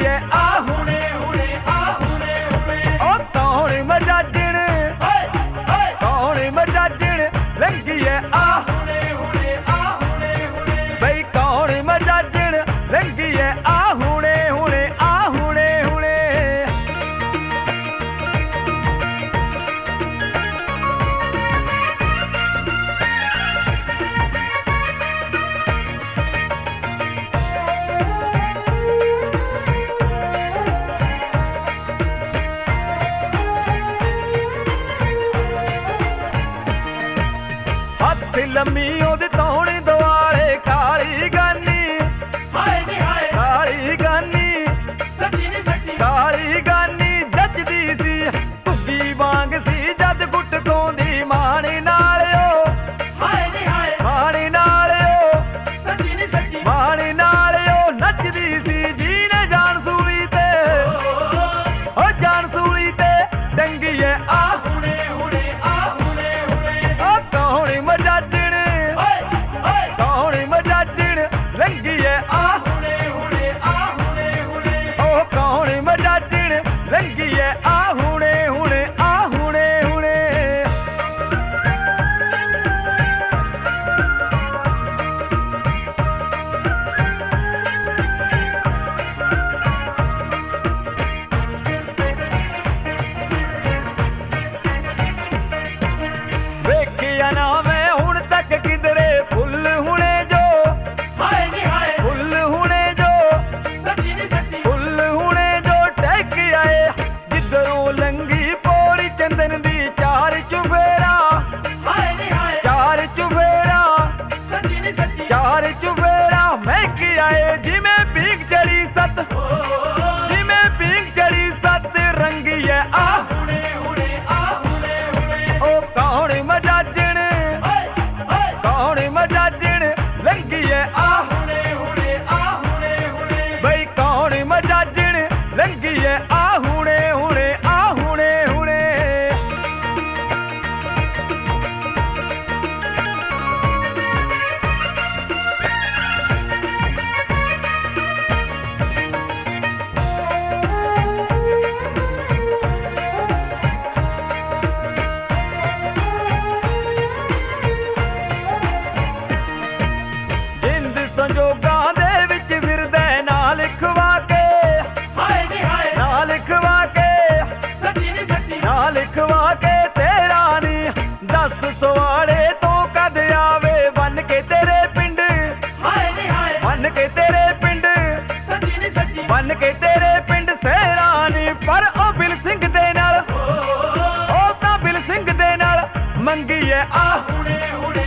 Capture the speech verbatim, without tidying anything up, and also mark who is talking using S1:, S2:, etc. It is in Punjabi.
S1: ਲੰਘੀਏ ਆ ਹੁਣੇ ਹੁਣੇ ਆ ਹੁਣੇ ਹੁਣੇ ਉਹ ਕੌਣ ਮਜਾਜਣ ਕੌਣ ਮਜਾਜਣ ਲੰਘੀਏ ਆ ਹੁਣੇ ਹੁਣੇ ਆ ਹੁਣੇ ਹੁਣੇ ਬਈ ਕੌਣ ਮਜਾਜਣ ਲੰਘੀਏ ਆ ਹੁਣੇ ਹੁਣੇ ਆ ਹੁਣੇ ਹੁਣੇ ਹੱਥ ਲੰਮੀ ਉਹਦੇ ਤੌਣ ਦੁਆਲੇ ਕਾਲੀ ਗਾਨੀ ਹਾਏ ਨੀ ਹਾਏ ਕਾਲੀ ਗਾਨੀ ਸੱਚੀ ਨੀ ਸੱਚੀ ਕਾਲੀ ਗਾਨੀ ਜੱਜਦੀ ਸੀ ਧੁੱਗੀ ਵਾਂਗ ਸੀ ਜਦ ਗੁੱਟ ਕੋਂਦੀ ਮਾਣੇ ਨਾਲ ਓ ਹਾਏ ਨੀ ਹਾਏ ਮਾਣੇ ਨਾਲ ਓ ਸੱਚੀ ਨੀ ਸੱਚੀ ਮਾਣੇ ਨਾਲ ਓ ਨੱਚਦੀ ਸੀ ਜੀ ਨੇ ਜਾਨ ਸੂਲੀ ਤੇ ਓ ਜਾਨ ਸੂਲੀ ਤੇ ਟੰਗੀਏ ਆ ਹੁਣੇ ਹੁਣੇ ਆ ਹੁਣੇ ਹੁਣੇ ਓ ਕੌਣ ਮਜਾਜਣ ਕੌਣ ਮਜਾਜਣ ਲੰਘੀਏ ਆ ਹੁਣੇ ਹੁਣੇ ਆ ਹੁਣੇ ਹੁਣੇ ਉਹ ਕੌਣ ਮਜਾਜਣ ਲੰਘੀਏ ਆ ਹੁਣੇ ਹੁਣੇ ਆ ਹੁਣੇ ਹੁਣੇ ਵੇਖਿਆ ਨਾ ਮੈਂ ਹੁਣ ਤੱਕ ਕਿਧਰੇ ਫੁੱਲ ਹੁਣੇ ਜੋ ਹਾਏ ਨੀ ਹਾਏ ਫੁੱਲ ਹੁਣੇ ਜੋ ਸੱਚੀ ਨੀ ਸੱਚੀ ਫੁੱਲ ਹੁਣੇ ਜੋ ਟਹਿਕ ਆਏ ਜਿੱਧਰੋਂ ਲੰਘੀ ਪੌੜੀ ਚੰਦਨ ਦੀ ਚਾਰ ਚੁਫੇਰਾ ਹਾਏ ਨੀ ਹਾਏ ਚਾਰ ਚੁਫੇਰਾ ਸੱਚੀ ਨੀ ਸੱਚੀ ਚਾਰ ਚੁਫੇਰਾ ਮਹਿਕ ਆਏ ਜਿਵੇਂ ਪੀਂਘ ਚੜੀ ਸੱਤ ਜਿਵੇਂ ਪੀਂਘ ਚੜੀ ਸੱਤ ਰੰਗੀਏ ਆ ਹੁਣੇ ਹੁਣੇ ਆ ਹੁਣੇ ਹੁਣੇ ਉਹ ਕੌਣ ਮਜਾਜਣ ਕੌਣ ਮਜਾਜਣ ਲੰਘੀਏ ਆ ਹੁਣੇ ਹੁਣੇ ਆ ਹੁਣੇ ਹੁਣੇ ਬਈ ਕੌਣ ਮਜਾਜਣ ਲੰਘੀਏ ਆ ਹੁਣੇ ਹੁਣੇ ਆ ਹੁਣੇ ਹੁਣੇ ਜਿੰਦ ਸੰਜੋਗਾਂ ਦੇ ਵਿੱਚ ਫਿਰਦੇ ਨਾਂ ਲਿਖਵਾ ਕੇ ਹਾਏ ਨੀ ਹਾਏ ਨਾਂ ਲਿਖਵਾ ਕੇ ਸੱਚੀ ਨੀ ਸੱਚੀ ਨਾਂ ਲਿਖਵਾ ਕੇ ਤੇਰਾ ਨੀ ਦਸ ਸਵਾੜੇ ਤੋਂ ਕਦ ਆਵੇ ਬਨ ਕੇ ਤੇਰੇ ਪਿੰਡ ਹਾਏ ਨੀ ਹਾਏ ਬਨ ਕੇ ਤੇਰੇ ਪਿੰਡ ਸੱਚੀ ਨੀ ਸੱਚੀ ਬਨ ਕੇ ਤੇਰੇ ਪਿੰਡ ਸੇਰਾ ਨੀ ਪਰ ਉਹ ਬਿਲ ਸਿੰਘ ਦੇ ਨਾਲ ਉਹ ਤਾਂ ਬਿਲ ਸਿੰਘ ਦੇ ਨਾਲ ਮੰਗੀਏ ਆ ਹੁਣੇ ਹੁਣੇ